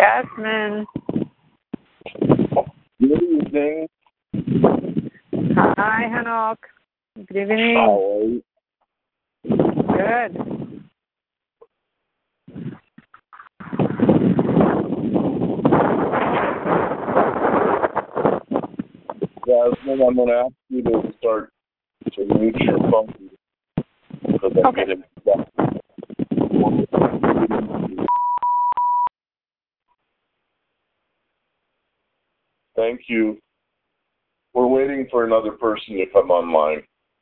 Yasmin. Good evening. Hi, Hanok. Good evening. How are you? Good. Jasmine, I'm going to ask you to start to mute your phone because I'm Okay. getting stuck. Thank you. We're waiting for another person to come online.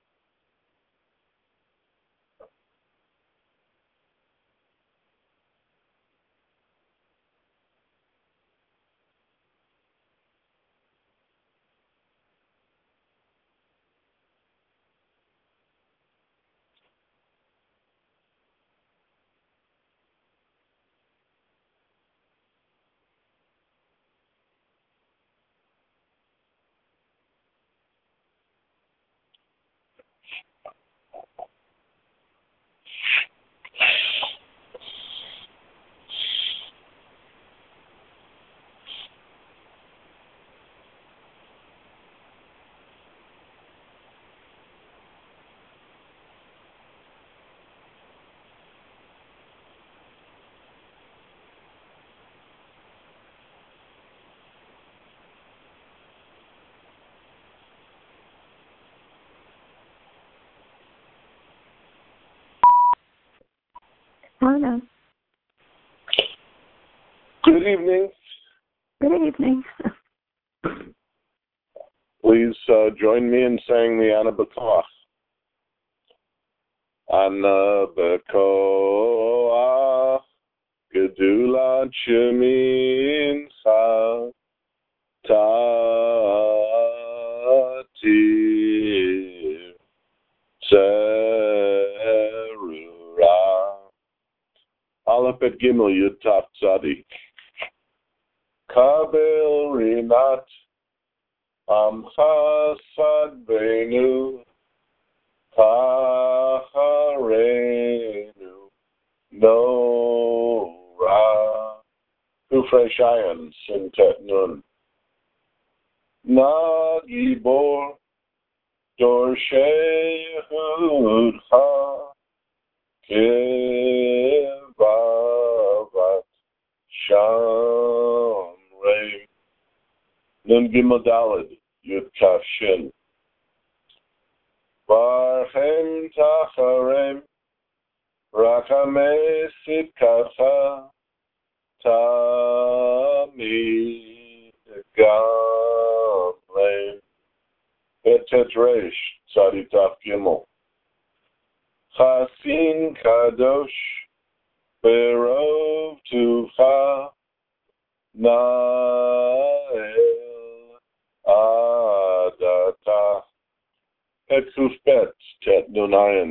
Hello. Good evening. Good evening. Please join me in saying the Ana B'Koach. Ana B'Koach Gedulat Shemincha Tatir Zerura Aleph et Gimel Yud Tav Tzadik Kabel Rinat Amcha Sadbeinu Pacharenu Nora Kufrei Shayan Sintet Nun Nagibor Dorshei Hudcha Kivavat Shamrei Nun Gimel Daled Yud Kaf Shin Barchem Tacharem Rachamei Sitkacha Tamid Gamlein Betet Reish Tzadi Taf Gimel Chasin Kadosh Berov Tucha Nael Adata Et Kufbet Tet Nunayan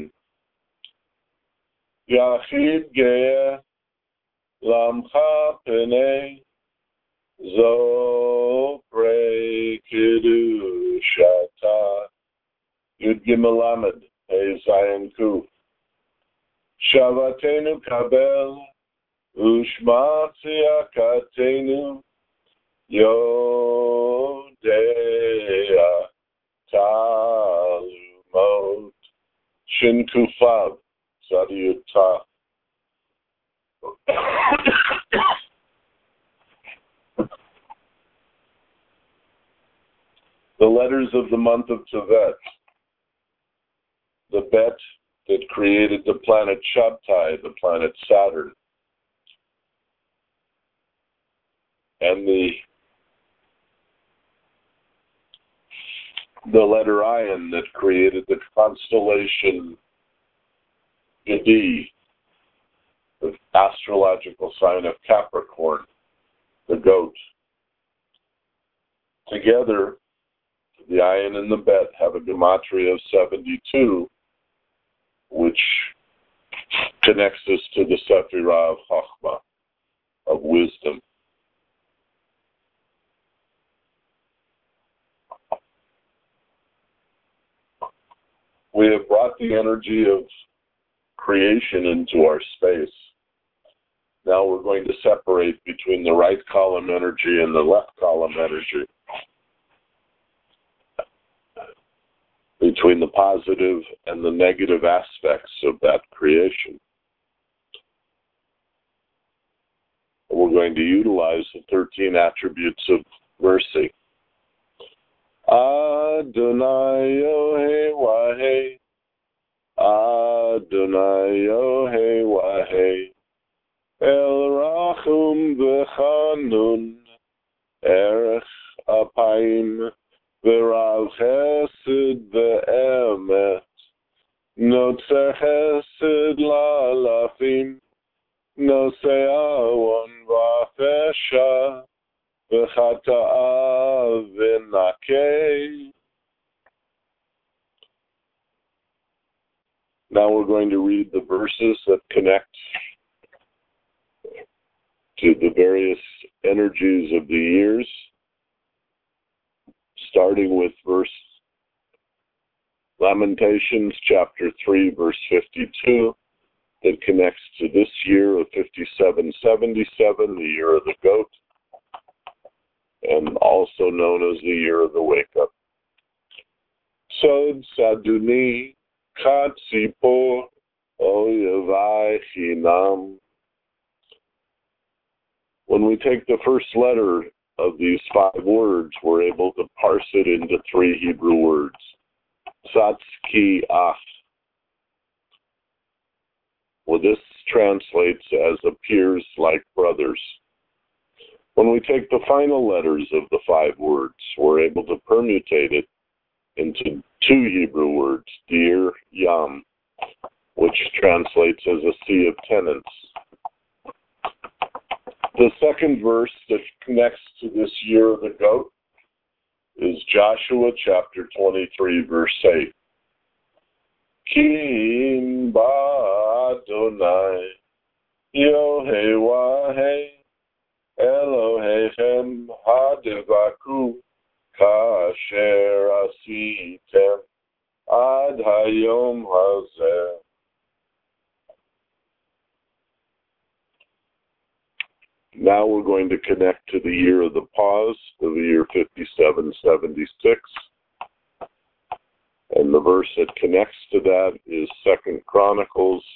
Yachid Ge'eh Lamcha Penei Zoprei Kiddushata Yud Gimel Lamed Hey Zayin Kuf Shavatenu Kabel Ushma Tziyakatenu Yodea Talumot Shin Kufav Tzadi Yud The letters of the month of Tevet, the Bet that created the planet Shabtai, the planet Saturn, and the letter Ayin that created the constellation Gedi, the astrological sign of Capricorn, the goat. Together, the Ayin and the Bet have a gematria of 72, which connects us to the Sephirah of Chachma, of wisdom. We have brought the energy of creation into our space. Now we're going to separate between the right column energy and the left column energy, between the positive and the negative aspects of that creation. We're going to utilize the 13 attributes of mercy. Adonai Yohei Wahei, Adonai Yohei Wahei, El Rachum V'Chanun, Erech Apayim, V'Rav Chesed V'Emet, Notzer Chesed La'alafim, Nosei Awon V'Afesha, V'Chata'a V'Nakei. Now we're going to read the verses that connect to the various energies of the years, starting with verse Lamentations chapter 3, verse 52, that connects to this year of 5777, the year of the goat, and also known as the year of the wake-up. Sod Saduni Katzipor Oyevai Chinam. When we take the first letter of these 5 words, we're able to parse it into 3 Hebrew words. Tzatki Ach. Well, this translates as appears like brothers. When we take the final letters of the 5 words, we're able to permutate it into 2 Hebrew words, Dir Yam, which translates as a sea of tenants. The second verse that connects to this year of the goat is Joshua chapter 23, verse 8. Kim ba Adonai Yohei Wahei Elohechem hadivaku kasher asitem ad hayom hazeh. Now we're going to connect to the year of the pause, of the year 5776. And the verse that connects to that is 2 Chronicles,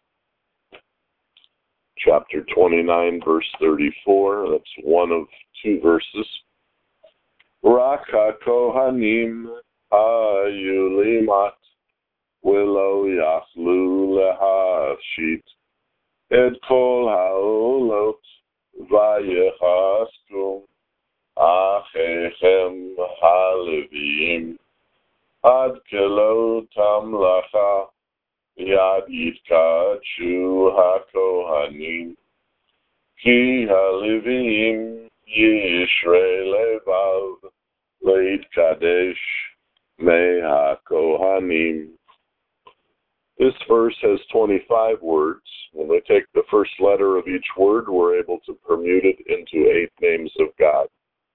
chapter 29, verse 34. That's one of 2 verses. Rak ha-kohanim ha-yulimat v'lo yachlu lehafshit et kol ha'olot vayechaskum achechem ha-levim ad kelo tamlacha yad yitkachu ha-kohanim ki ha-levim yishrei levav leitkadesh me ha-kohanim. This verse has 25 words. When we take the first letter of each word, we're able to permute it into 8 names of God.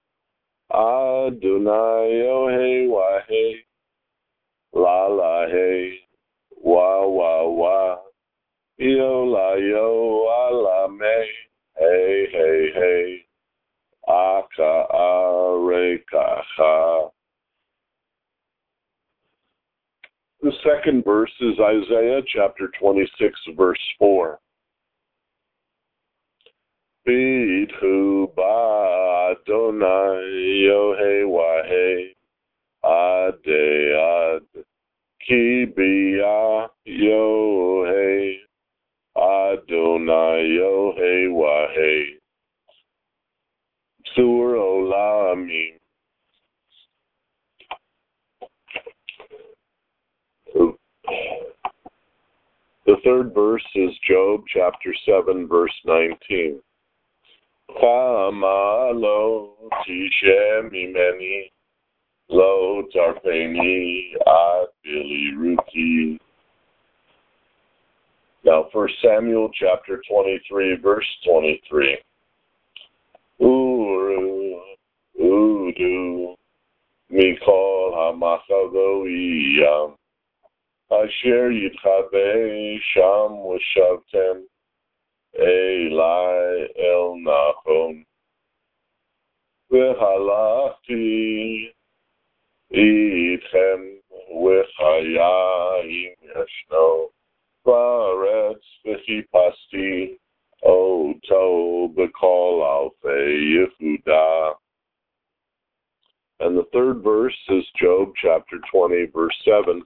Adonai Yohei Wahei La La Hey Wa Wa Wa Yo La Yo Ala Me Hey Hey Hey Aka Arekacha. The second verse is Isaiah chapter 26, verse 4. Bidhu ba Adonai Yohei Wahei Ade Ad Ki Bia Yohei Adonai Yohei Wahei Sur Olamim. The third verse is Job chapter 7, verse 19. Chama lo tishem imeni lo tarpeni ad biliruki. Now 1 Samuel chapter 23, verse 23. Uru, Udu, Mikol HaMachagoiyam, Asher Yitchabe Sham Ushavtem, Eli El Nachon, V'halachti Itchem V'chayayim Yeshno, V'aretz V'chipasti Oto B'kol Alfei Yehuda. And the third verse is Job chapter 20, verse 7.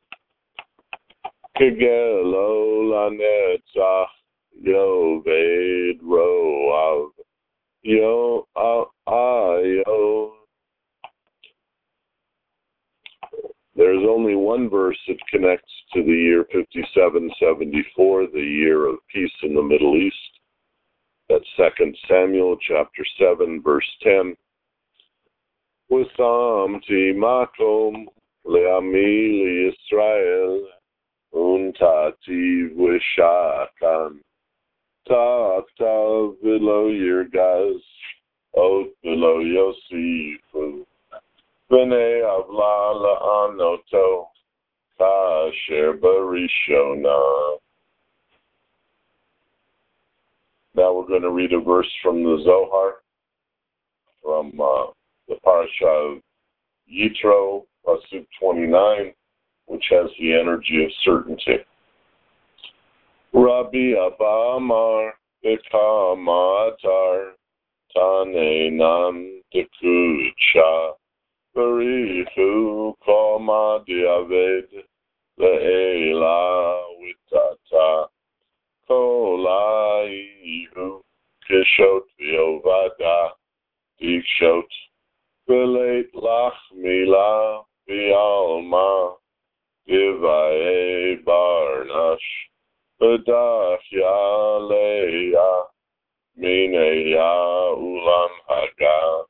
Kegelo lanetzach yoved roav yo ayo. There's only one verse that connects to the year 5774, the year of peace in the Middle East. That's 2 Samuel chapter 7, verse 10. Wasamti makom le'ami Yisrael untati v'shakan ta'aktav v'lo yirgaz ot v'lo yosifu v'nei avla la'anoto ka'asher barishona. Now we're going to read a verse from the Zohar, from the parasha of Yitro, pasuk 29, which has the energy of certainty. Rabbi Abba Amar B'kamatar Taneinam Dekucha Barichu Koma Diaved Le'ela Witata Kolaihu Kishot V'ovada Dikshot V'leit Lach Mila V'alma Divae Barnash V'dach Yaleya Mineya Ulam Haga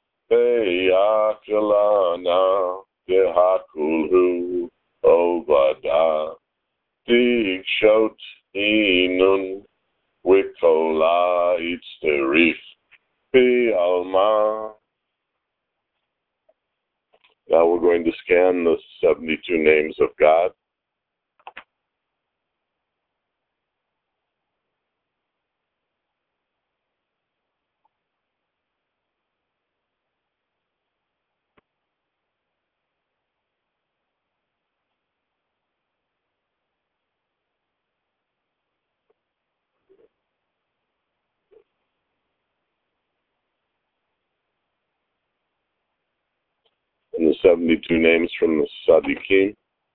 Ve'yakalana Dehakulhu Ovada Dikshot Inun Wikola Itzterif V'alma. Now we're going to scan the 72 names of God. And the 72 names from the Tzaddikim.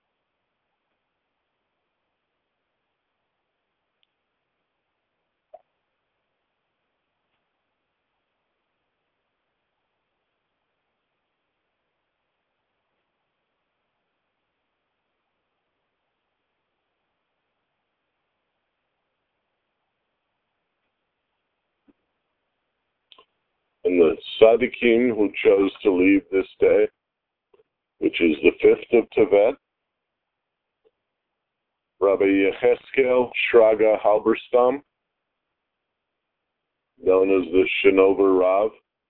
And the Tzaddikim who chose to leave this day, which is the 5th of Tevet, Rabbi Yecheskel Shraga Halberstam, known as the Shinover Rav.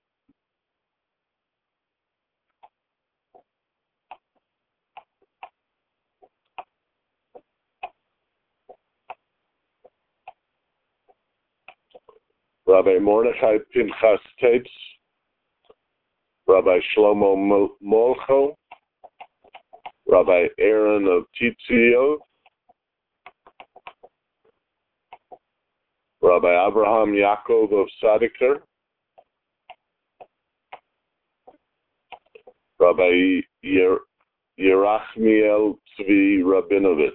Rabbi Mordechai Pinchas Tetz, Rabbi Shlomo Molcho, Rabbi Aaron of Tzitzio, Rabbi Abraham Yaakov of Sadiker, Rabbi Yerachmiel Tzvi Rabinovitz.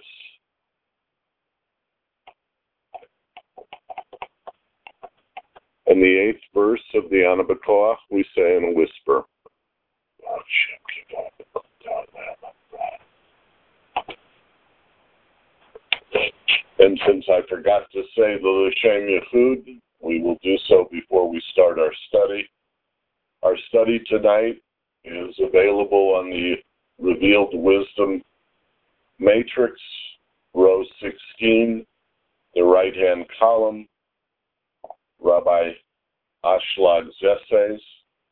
And the 8th verse of the Ana B'Koach we say in a whisper. And since I forgot to say the L'Shem Yechud, we will do so before we start our study. Our study tonight is available on the Revealed Wisdom Matrix, row 16, the right-hand column, Rabbi Ashlad's essays.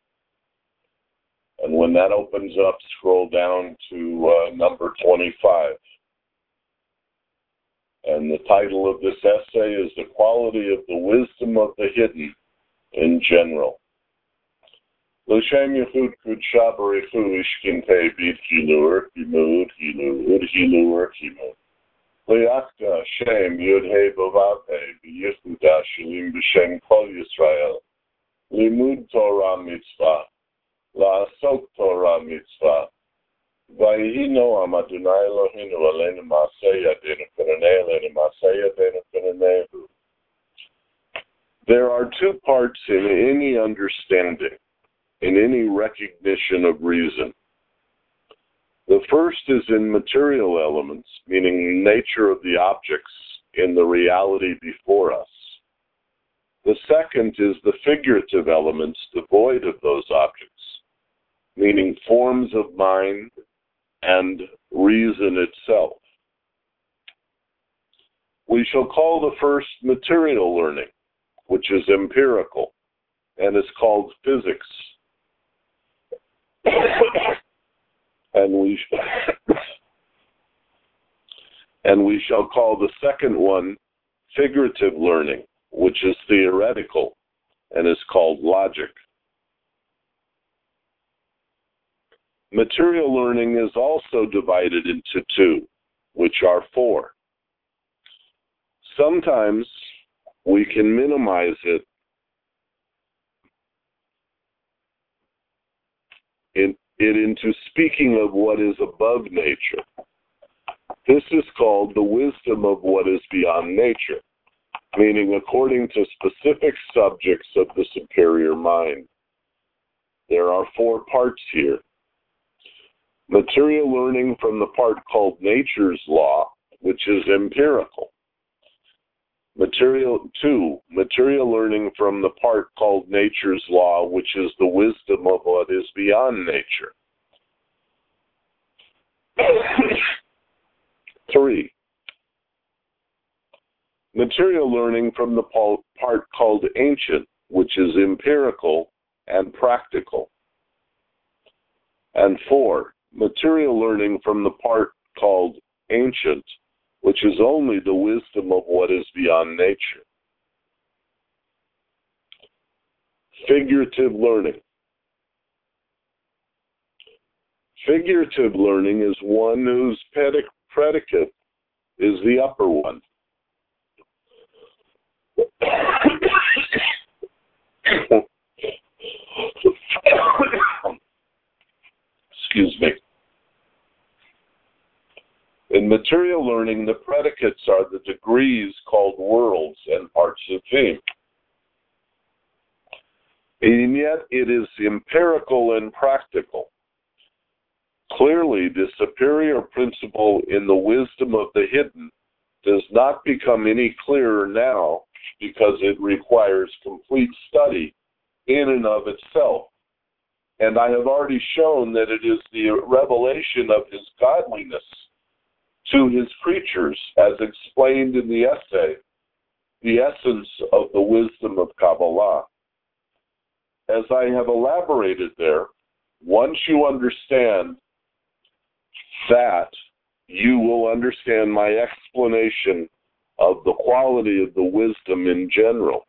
And when that opens up, scroll down to number 25. And the title of this essay is The quality of the wisdom of the hidden in general. L'shem yichud kudsha b'richu ishkintei bid hilur, himud, hilur, hilur, himud. L'yachta Hashem yud-hei b'vav-hei b'yichuda shalim b'shem kol Yisrael. Limud Torah mitzvah. La'asok Torah mitzvah. Vayhi noam Adonai Eloheinu aleinu ma'aseh yadeinu k'nanei aleinu ma'aseh yadeinu k'nanehu. There are two parts in any understanding, in any recognition of reason. The first is in material elements, meaning nature of the objects in the reality before us. The second is the figurative elements devoid of those objects, meaning forms of mind and reason itself. We shall call the first material learning, which is empirical, and is called physics. and we shall call the second one figurative learning, which is theoretical and is called logic. Material learning is also divided into two, which are four. Sometimes we can minimize it into speaking of what is above nature. This is called the wisdom of what is beyond nature, meaning according to specific subjects of the superior mind. There are four parts here. Material learning from the part called nature's law, which is empirical. Material learning from the part called nature's law, which is the wisdom of what is beyond nature. 3. Material learning from the part called ancient, which is empirical and practical. And 4. Material learning from the part called ancient, which is only the wisdom of what is beyond nature. Figurative learning. Figurative learning is one whose predicate is the upper one. Excuse me. In material learning, the predicates are the degrees called worlds and parts of being. And yet it is empirical and practical. Clearly, the superior principle in the wisdom of the hidden does not become any clearer now because it requires complete study in and of itself. And I have already shown that it is the revelation of his godliness to his creatures, as explained in the essay, The Essence of the Wisdom of Kabbalah. As I have elaborated there, once you understand that, you will understand my explanation of the quality of the wisdom in general.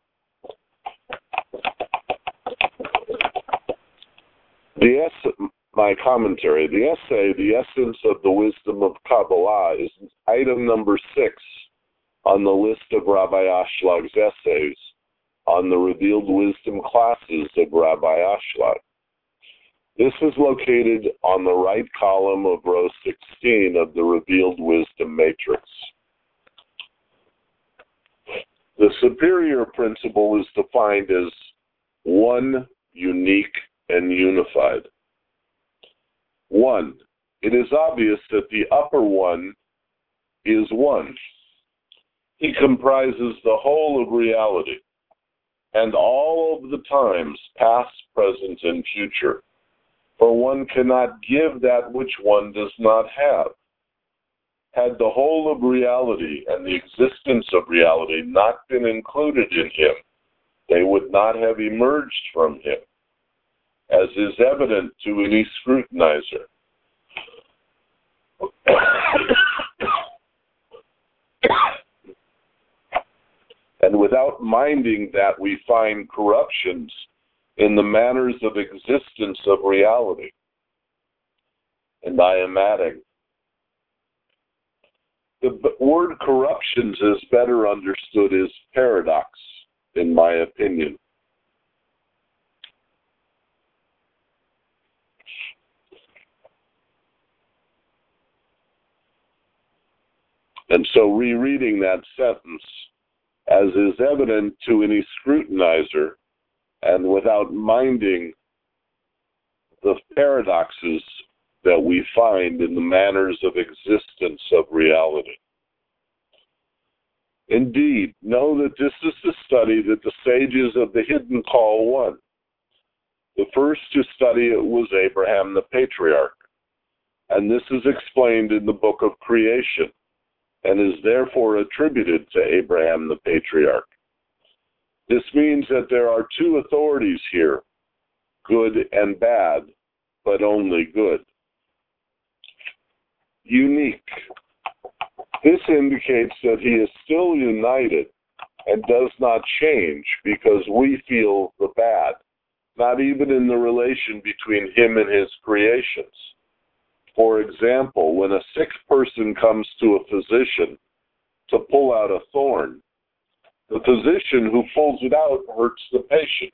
My commentary, the essay, The Essence of the Wisdom of Kabbalah, is item number 6 on the list of Rabbi Ashлаг's essays on the Revealed Wisdom classes of Rabbi Ashlag. This is located on the right column of row 16 of the Revealed Wisdom Matrix. The superior principle is defined as one, unique, and unified. 1. It is obvious that the upper one is one. He comprises the whole of reality and all of the times, past, present, and future. For one cannot give that which one does not have. Had the whole of reality and the existence of reality not been included in him, they would not have emerged from him, as is evident to any scrutinizer. And without minding that, we find corruptions in the manners of existence of reality. And I am adding, the word corruptions is better understood as paradox, in my opinion. And so rereading that sentence, as is evident to any scrutinizer, and without minding the paradoxes that we find in the manners of existence of reality. Indeed, know that this is the study that the sages of the hidden call one. The first to study it was Abraham the patriarch, and this is explained in the book of Creation, and is therefore attributed to Abraham the patriarch. This means that there are two authorities here, good and bad, but only good. Unique. This indicates that he is still united and does not change because we feel the bad, not even in the relation between him and his creations. For example, when a sick person comes to a physician to pull out a thorn, the physician who pulls it out hurts the patient.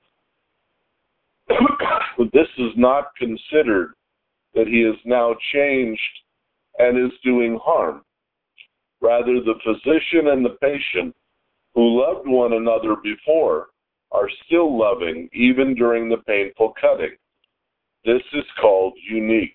This is not considered that he is now changed and is doing harm. Rather, the physician and the patient, who loved one another before, are still loving even during the painful cutting. This is called unique.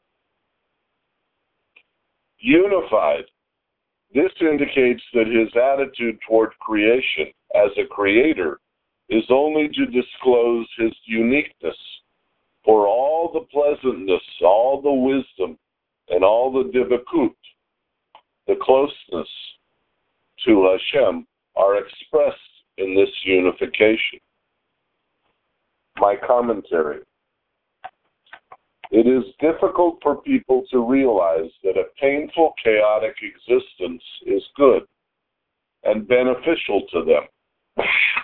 Unified. This indicates that his attitude toward creation as a creator is only to disclose his uniqueness, for all the pleasantness, all the wisdom, and all the divakut, the closeness to Hashem, are expressed in this unification. My commentary. It is difficult for people to realize that a painful, chaotic existence is good and beneficial to them.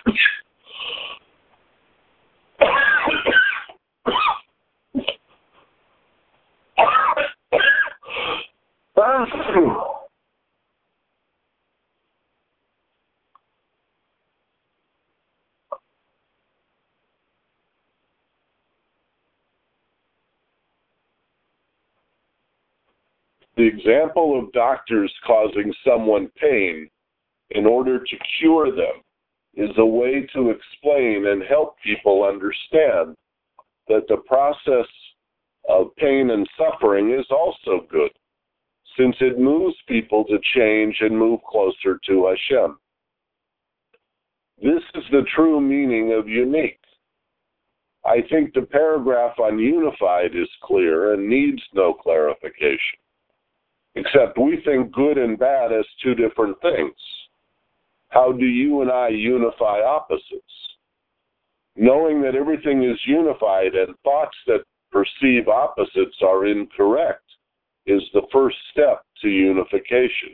The example of doctors causing someone pain in order to cure them is a way to explain and help people understand that the process of pain and suffering is also good, since it moves people to change and move closer to Hashem. This is the true meaning of unique. I think the paragraph on unified is clear and needs no clarification, except we think good and bad as two different things. How do you and I unify opposites? Knowing that everything is unified and thoughts that perceive opposites are incorrect is the first step to unification.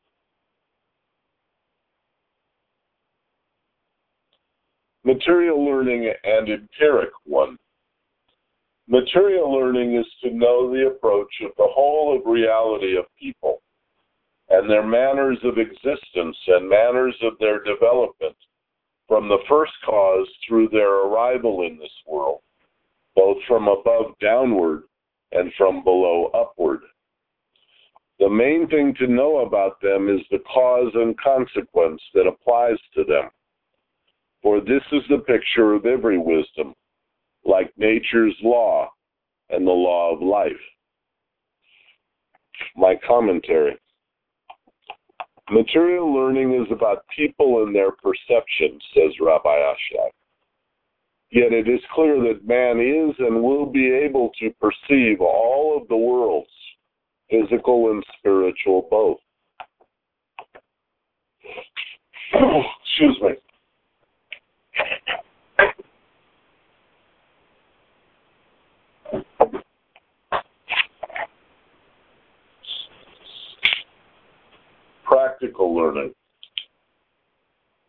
Material learning and empiric one. Material learning is to know the approach of the whole of reality of people and their manners of existence and manners of their development from the first cause through their arrival in this world, both from above downward and from below upward. The main thing to know about them is the cause and consequence that applies to them. For this is the picture of every wisdom, like nature's law and the law of life. My commentary. Material learning is about people and their perceptions, says Rabbi Ashlag. Yet it is clear that man is and will be able to perceive all of the worlds, physical and spiritual both. Excuse me. Practical learning.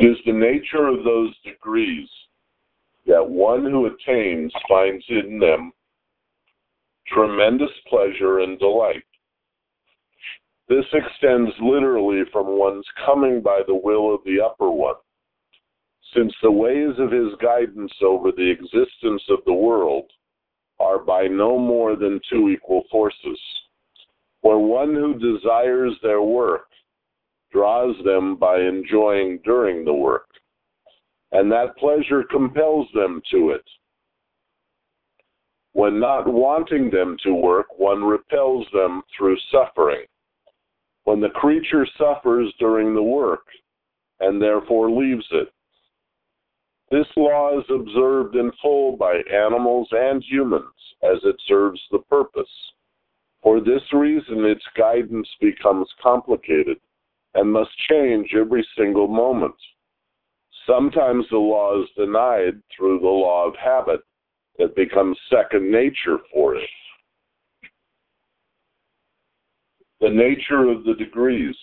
It is the nature of those degrees that one who attains finds in them tremendous pleasure and delight. This extends literally from one's coming by the will of the Upper One, since the ways of his guidance over the existence of the world are by no more than two equal forces, where one who desires their work draws them by enjoying during the work, and that pleasure compels them to it. When not wanting them to work, one repels them through suffering. When the creature suffers during the work, and therefore leaves it. This law is observed in full by animals and humans, as it serves the purpose. For this reason, its guidance becomes complicated and must change every single moment. Sometimes the law is denied through the law of habit that becomes second nature for it. The nature of the degrees.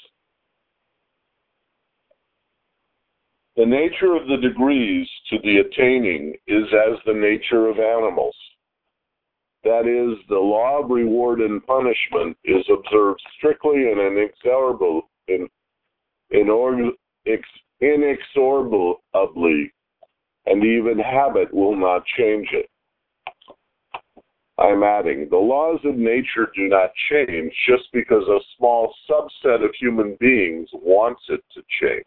The nature of the degrees to the attaining is as the nature of animals. That is, the law of reward and punishment is observed strictly and inexorably, and even habit will not change it. I'm adding, the laws of nature do not change just because a small subset of human beings wants it to change.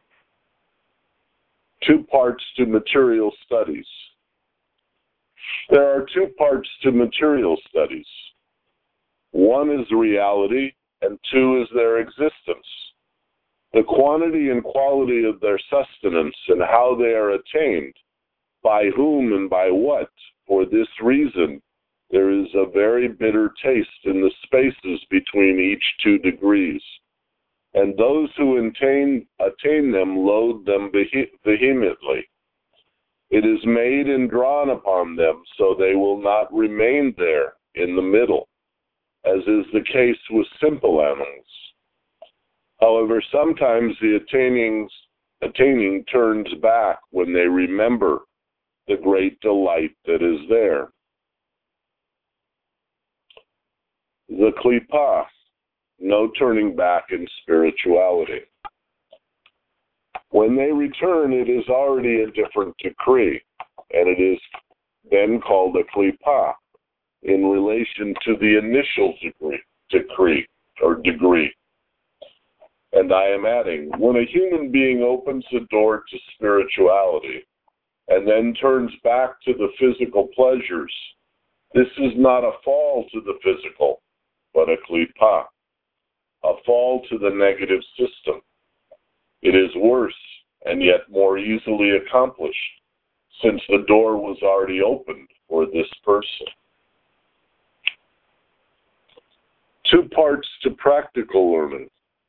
Two parts to material studies. There are two parts to material studies. One is reality, and two is their existence. The quantity and quality of their sustenance and how they are attained, by whom and by what. For this reason, there is a very bitter taste in the spaces between each two degrees, and those who attain them loathe them vehemently. It is made and drawn upon them so they will not remain there in the middle, as is the case with simple animals. However, sometimes the attaining turns back when they remember the great delight that is there. The klipa, no turning back in spirituality. When they return, it is already a different decree, and it is then called a klipa in relation to the initial degree. And I am adding, when a human being opens the door to spirituality and then turns back to the physical pleasures, this is not a fall to the physical, but a klipa, a fall to the negative system. It is worse and yet more easily accomplished, since the door was already opened for this person. Two parts to practical learning.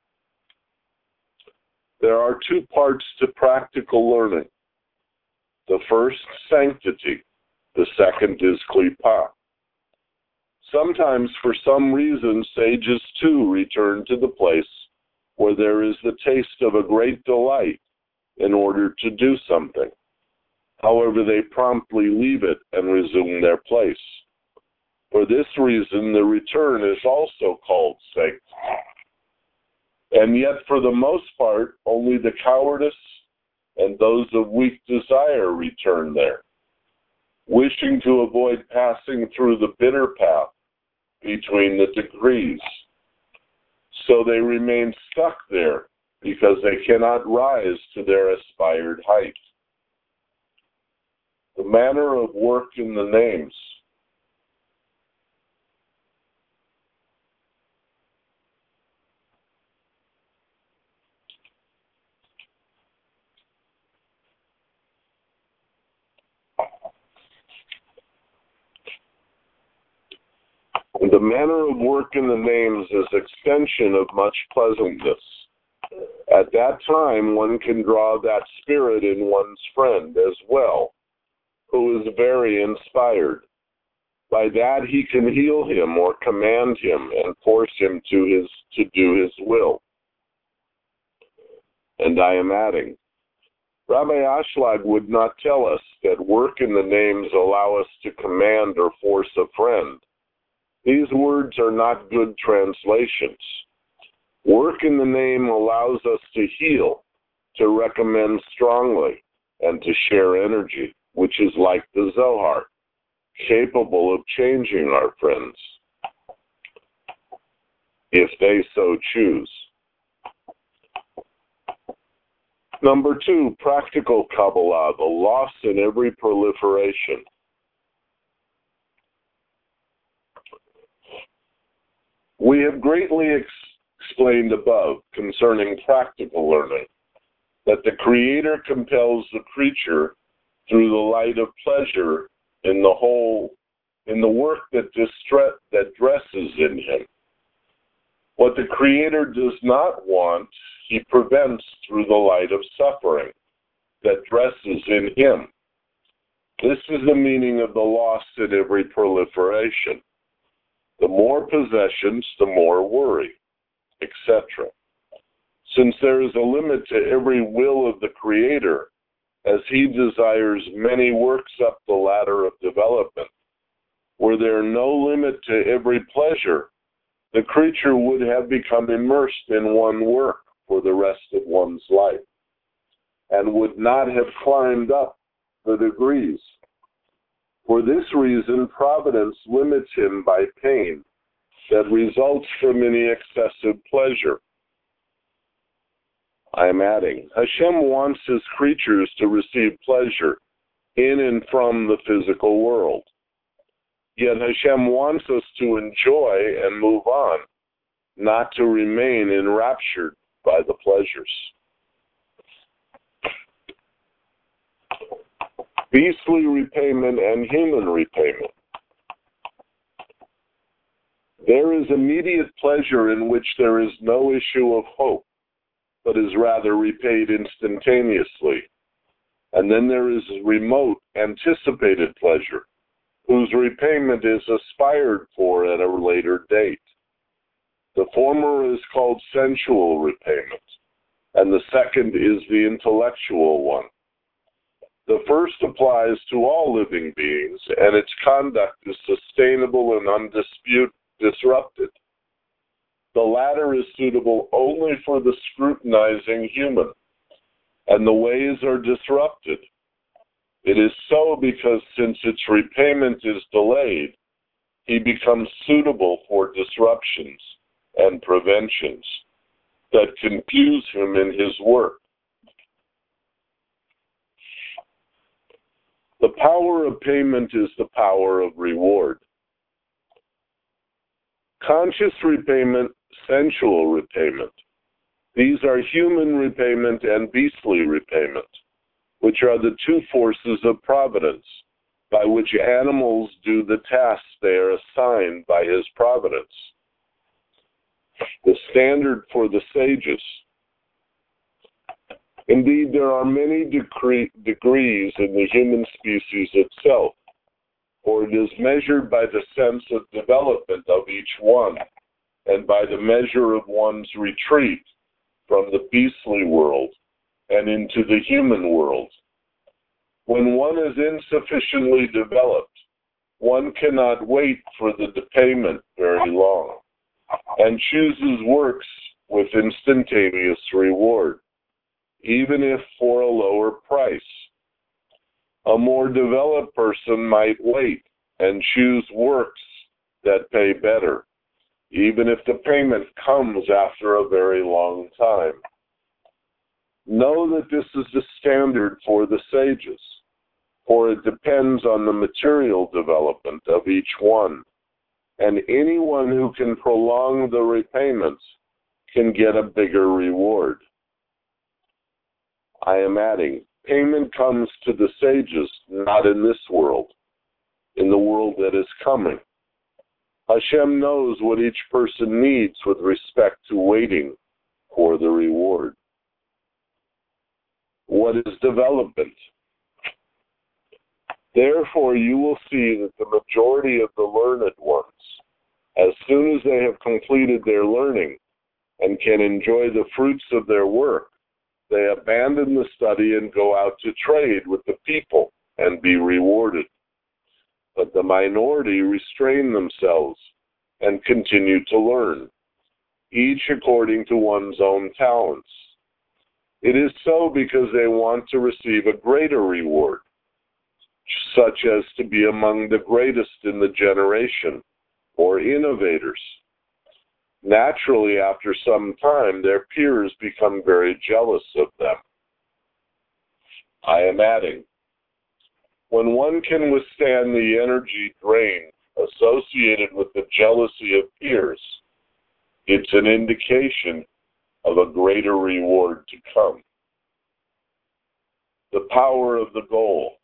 There are two parts to practical learning. The first, sanctity. The second is klipa. Sometimes, for some reason, sages too return to the place where there is the taste of a great delight in order to do something. However, they promptly leave it and resume their place. For this reason, the return is also called sanctity. And yet, for the most part, only the cowardice and those of weak desire return there, wishing to avoid passing through the bitter path between the degrees. So they remain stuck there because they cannot rise to their aspired height. The manner of work in the names. The manner of work in the names is extension of much pleasantness. At that time, one can draw that spirit in one's friend as well, who is very inspired. By that, he can heal him or command him and force him to do his will. And I am adding, Rabbi Ashlag would not tell us that work in the names allow us to command or force a friend. These words are not good translations. Work in the name allows us to heal, to recommend strongly, and to share energy, which is like the Zohar, capable of changing our friends, if they so choose. Number 2, practical Kabbalah, the loss in every proliferation. We have greatly explained above concerning practical learning that the Creator compels the creature through the light of pleasure in the work that dresses in him. What the Creator does not want, he prevents through the light of suffering that dresses in him. This is the meaning of the loss in every proliferation. The more possessions, the more worry, etc. Since there is a limit to every will of the Creator, as he desires many works up the ladder of development, were there no limit to every pleasure, the creature would have become immersed in one work for the rest of one's life, and would not have climbed up the degrees. For this reason, providence limits him by pain that results from any excessive pleasure. I am adding, Hashem wants his creatures to receive pleasure in and from the physical world. Yet Hashem wants us to enjoy and move on, not to remain enraptured by the pleasures. Beastly repayment and human repayment. There is immediate pleasure in which there is no issue of hope, but is rather repaid instantaneously. And then there is remote, anticipated pleasure, whose repayment is aspired for at a later date. The former is called sensual repayment, and the second is the intellectual one. The first applies to all living beings, and its conduct is sustainable and undisrupted. The latter is suitable only for the scrutinizing human, and the ways are disrupted. It is so because since its repayment is delayed, he becomes suitable for disruptions and preventions that confuse him in his work. The power of payment is the power of reward. Conscious repayment, sensual repayment. These are human repayment and beastly repayment, which are the two forces of providence, by which animals do the tasks they are assigned by his providence. The standard for the sages. Indeed, there are many degrees in the human species itself, for it is measured by the sense of development of each one, and by the measure of one's retreat from the beastly world and into the human world. When one is insufficiently developed, one cannot wait for the payment very long, and chooses works with instantaneous reward, even if for a lower price. A more developed person might wait and choose works that pay better, even if the payment comes after a very long time. Know that this is the standard for the sages, for it depends on the material development of each one, and anyone who can prolong the repayments can get a bigger reward. I am adding, payment comes to the sages not in this world, in the world that is coming. Hashem knows what each person needs with respect to waiting for the reward. What is development? Therefore, you will see that the majority of the learned ones, as soon as they have completed their learning and can enjoy the fruits of their work, they abandon the study and go out to trade with the people and be rewarded. But the minority restrain themselves and continue to learn, each according to one's own talents. It is so because they want to receive a greater reward, such as to be among the greatest in the generation, or innovators. Naturally, after some time, their peers become very jealous of them. I am adding, when one can withstand the energy drain associated with the jealousy of peers, it's an indication of a greater reward to come. The power of the goal.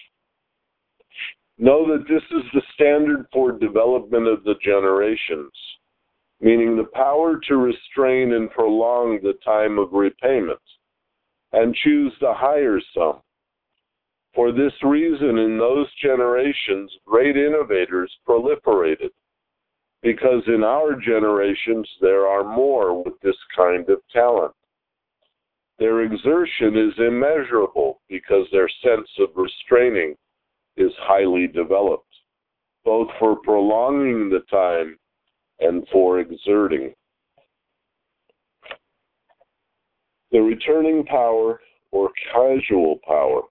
Know that this is the standard for development of the generations, meaning the power to restrain and prolong the time of repayment, and choose the higher sum. For this reason, in those generations, great innovators proliferated, because in our generations there are more with this kind of talent. Their exertion is immeasurable because their sense of restraining is highly developed, both for prolonging the time and for exerting. The returning power, or causal power.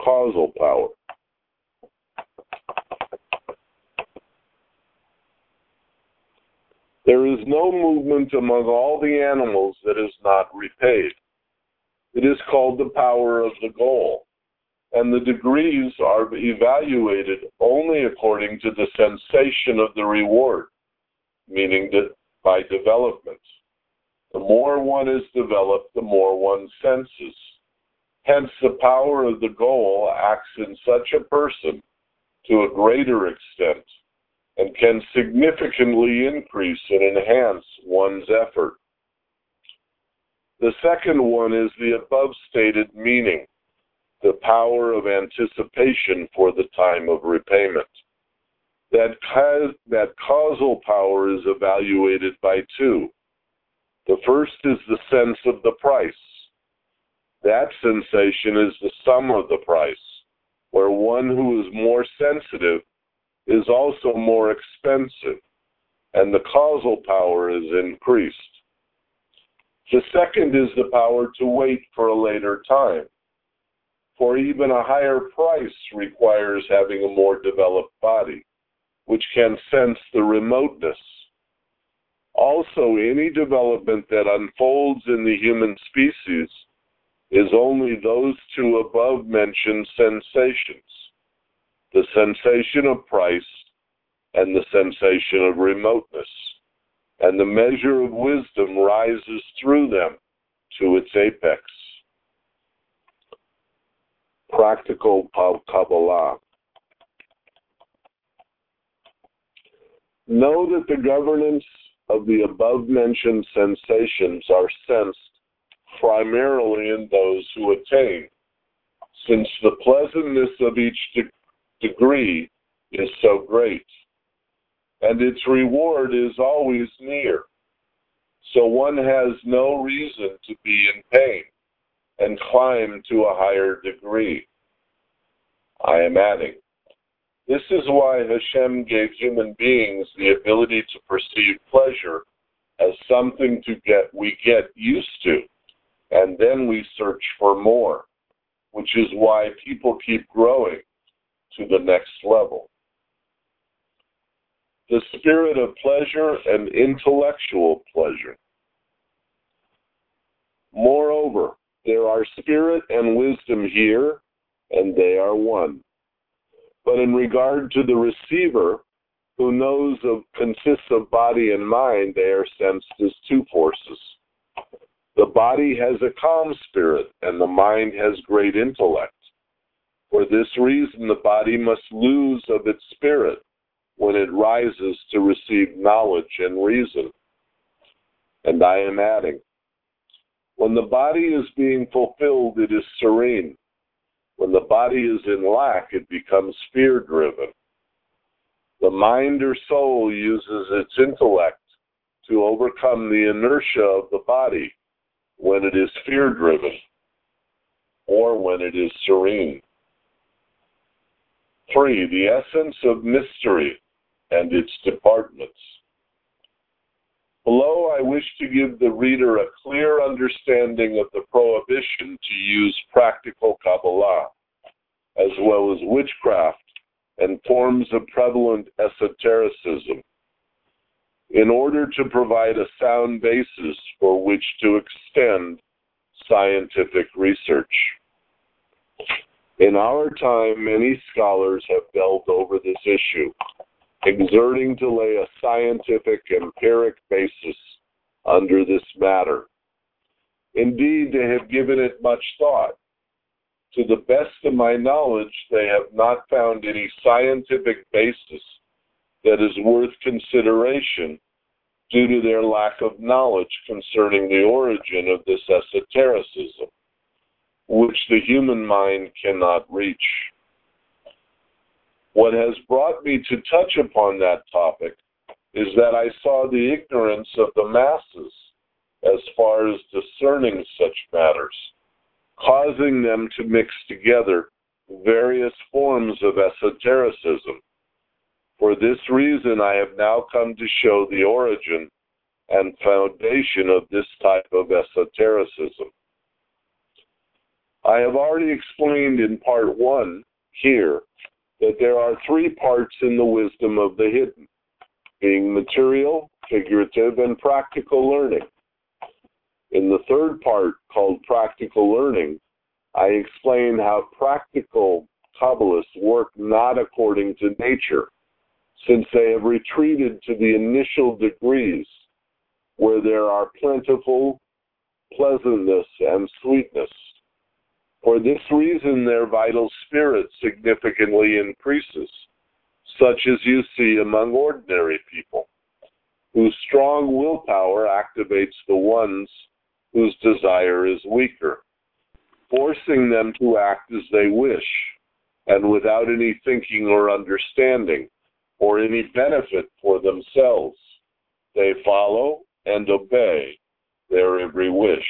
There is no movement among all the animals that is not repaid. It is called the power of the goal, and the degrees are evaluated only according to the sensation of the reward, meaning that by development. The more one is developed, the more one senses. Hence, the power of the goal acts in such a person to a greater extent and can significantly increase and enhance one's effort. The second one is the above stated meaning, the power of anticipation for the time of repayment. That causal power is evaluated by two. The first is the sense of the price. That sensation is the sum of the price, where one who is more sensitive is also more expensive, and the causal power is increased. The second is the power to wait for a later time, for even a higher price requires having a more developed body, which can sense the remoteness. Also, any development that unfolds in the human species is only those two above-mentioned sensations, the sensation of price and the sensation of remoteness, and the measure of wisdom rises through them to its apex. Practical Kabbalah. Know that the governance of the above-mentioned sensations are sensed primarily in those who attain, since the pleasantness of each degree is so great, and its reward is always near. So one has no reason to be in pain and climb to a higher degree. I am adding, this is why Hashem gave human beings the ability to perceive pleasure as something we get used to, and then we search for more, which is why people keep growing to the next level. The spirit of pleasure and intellectual pleasure. Moreover, there are spirit and wisdom here, and they are one. But in regard to the receiver, who consists of body and mind, they are sensed as two forces. The body has a calm spirit, and the mind has great intellect. For this reason, the body must lose of its spirit when it rises to receive knowledge and reason. And I am adding, when the body is being fulfilled, it is serene. When the body is in lack, it becomes fear-driven. The mind or soul uses its intellect to overcome the inertia of the body when it is fear-driven, or when it is serene. 3. The essence of mystery and its departments. Below, I wish to give the reader a clear understanding of the prohibition to use practical Kabbalah, as well as witchcraft and forms of prevalent esotericism, in order to provide a sound basis for which to extend scientific research. In our time, many scholars have delved over this issue, exerting to lay a scientific, empiric basis under this matter. Indeed, they have given it much thought. To the best of my knowledge, they have not found any scientific basis that is worth consideration due to their lack of knowledge concerning the origin of this esotericism, which the human mind cannot reach. What has brought me to touch upon that topic is that I saw the ignorance of the masses as far as discerning such matters, causing them to mix together various forms of esotericism. For this reason, I have now come to show the origin and foundation of this type of esotericism. I have already explained in part 1 here that there are 3 parts in the wisdom of the hidden, being material, figurative, and practical learning. In the 3rd part, called practical learning, I explain how practical Kabbalists work not according to nature, since they have retreated to the initial degrees where there are plentiful pleasantness and sweetness. For this reason, their vital spirit significantly increases, such as you see among ordinary people, whose strong willpower activates the ones whose desire is weaker, forcing them to act as they wish, and without any thinking or understanding, or any benefit for themselves. They follow and obey their every wish.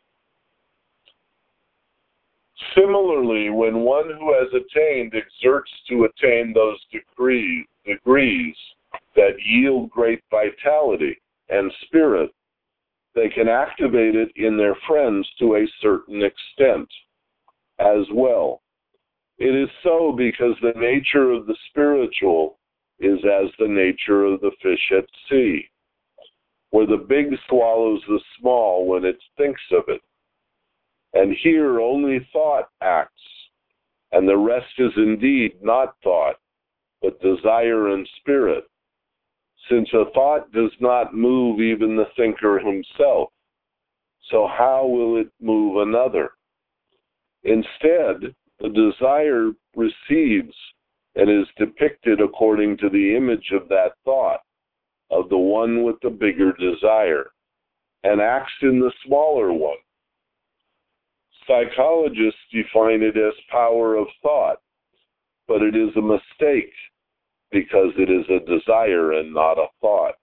Similarly, when one who has attained exerts to attain those degrees that yield great vitality and spirit, they can activate it in their friends to a certain extent as well. It is so because the nature of the spiritual is as the nature of the fish at sea, where the big swallows the small when it thinks of it. And here only thought acts, and the rest is indeed not thought, but desire and spirit, since a thought does not move even the thinker himself. So how will it move another? Instead, the desire receives and is depicted according to the image of that thought, of the one with the bigger desire, and acts in the smaller one. Psychologists define it as power of thought, but it is a mistake because it is a desire and not a thought.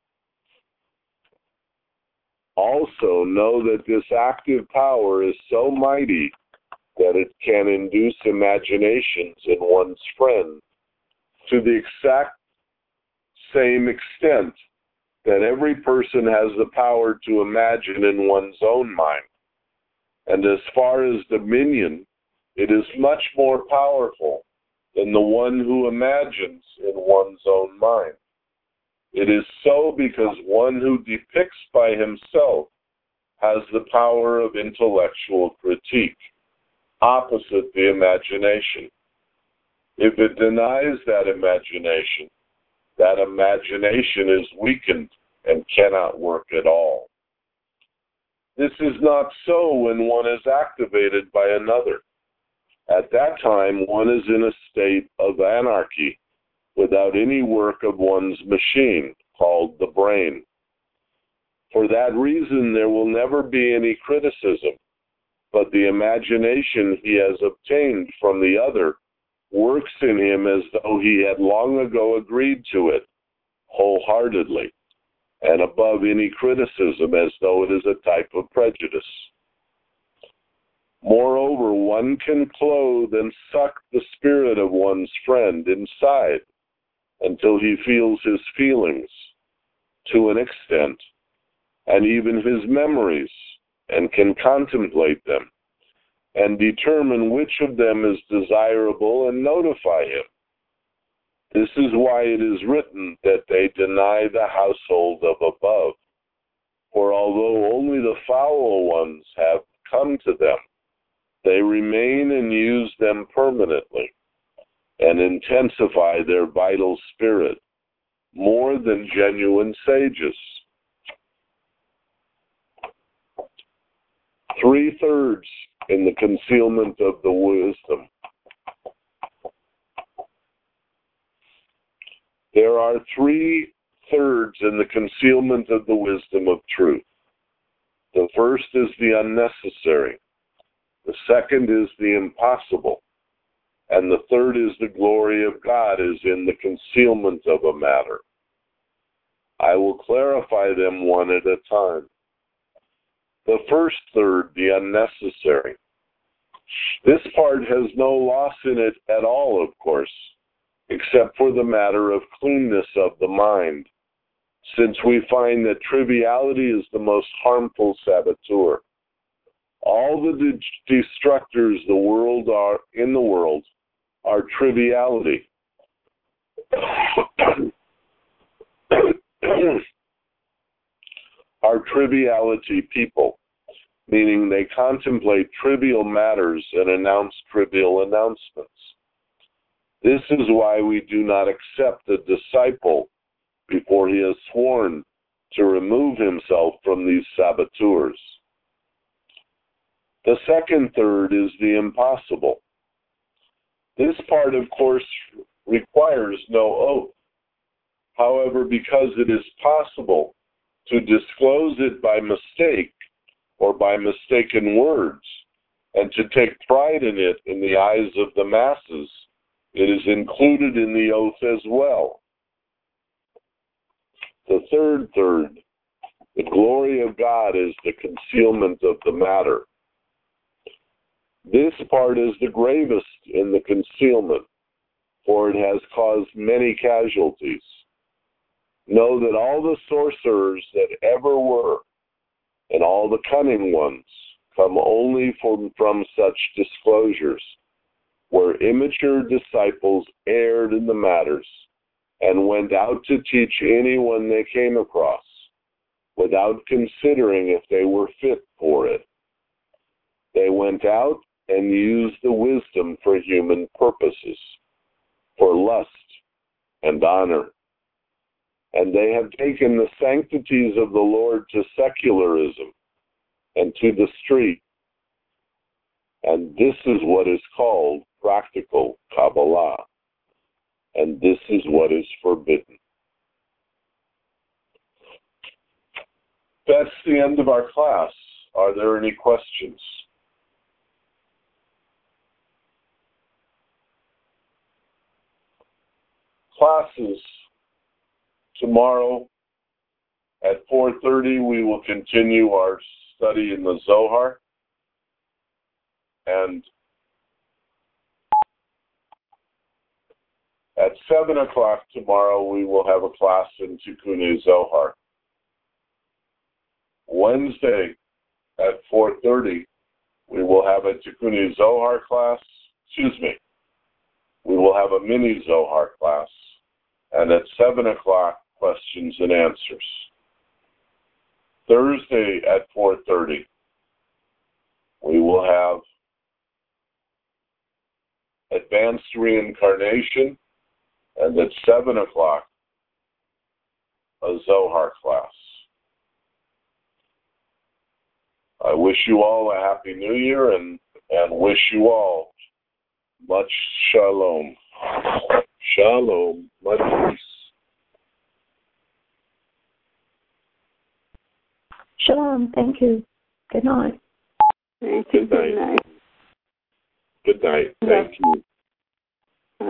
Also, know that this active power is so mighty that it can induce imaginations in one's friend to the exact same extent that every person has the power to imagine in one's own mind. And as far as dominion, it is much more powerful than the one who imagines in one's own mind. It is so because one who depicts by himself has the power of intellectual critique, opposite the imagination. If it denies that imagination is weakened and cannot work at all. This is not so when one is activated by another. At that time, one is in a state of anarchy without any work of one's machine, called the brain. For that reason, there will never be any criticism, but the imagination he has obtained from the other works in him as though he had long ago agreed to it wholeheartedly, and above any criticism, as though it is a type of prejudice. Moreover, one can clothe and suck the spirit of one's friend inside until he feels his feelings to an extent, and even his memories, and can contemplate them, and determine which of them is desirable and notify him. This is why it is written that they deny the household of above. For although only the foul ones have come to them, they remain and use them permanently, and intensify their vital spirit more than genuine sages. 3/3 in the concealment of the wisdom. There are 3/3 in the concealment of the wisdom of truth. The first is the unnecessary. The second is the impossible. And the third is the glory of God is in the concealment of a matter. I will clarify them one at a time. The first third, the unnecessary. This part has no loss in it at all, of course, except for the matter of cleanness of the mind, since we find that triviality is the most harmful saboteur. All the destructors in the world are triviality. Are triviality people, meaning they contemplate trivial matters and announce trivial announcements. This is why we do not accept a disciple before he has sworn to remove himself from these saboteurs. The second third is the impossible. This part, of course, requires no oath. However, because it is possible to disclose it by mistake or by mistaken words, and to take pride in it in the eyes of the masses, it is included in the oath as well. The third, the glory of God is the concealment of the matter. This part is the gravest in the concealment, for it has caused many casualties. Know that all the sorcerers that ever were, and all the cunning ones, come only from such disclosures, where immature disciples erred in the matters, and went out to teach anyone they came across, without considering if they were fit for it. They went out and used the wisdom for human purposes, for lust and honor. And they have taken the sanctities of the Lord to secularism and to the street. And this is what is called practical Kabbalah. And this is what is forbidden. That's the end of our class. Are there any questions? Classes. Tomorrow at 4:30 we will continue our study in the Zohar. And at 7 o'clock tomorrow we will have a class in Tikkun Zohar. Wednesday at 4:30 we will have a Tikkun Zohar class. We will have a mini Zohar class. And at 7 o'clock, questions and answers. Thursday at 4:30, we will have advanced reincarnation, and at 7 o'clock, a Zohar class. I wish you all a happy New Year and wish you all much shalom. Shalom, much peace. Shalom. Thank you. Good night. Thank you. Good night. Good night. Thank you.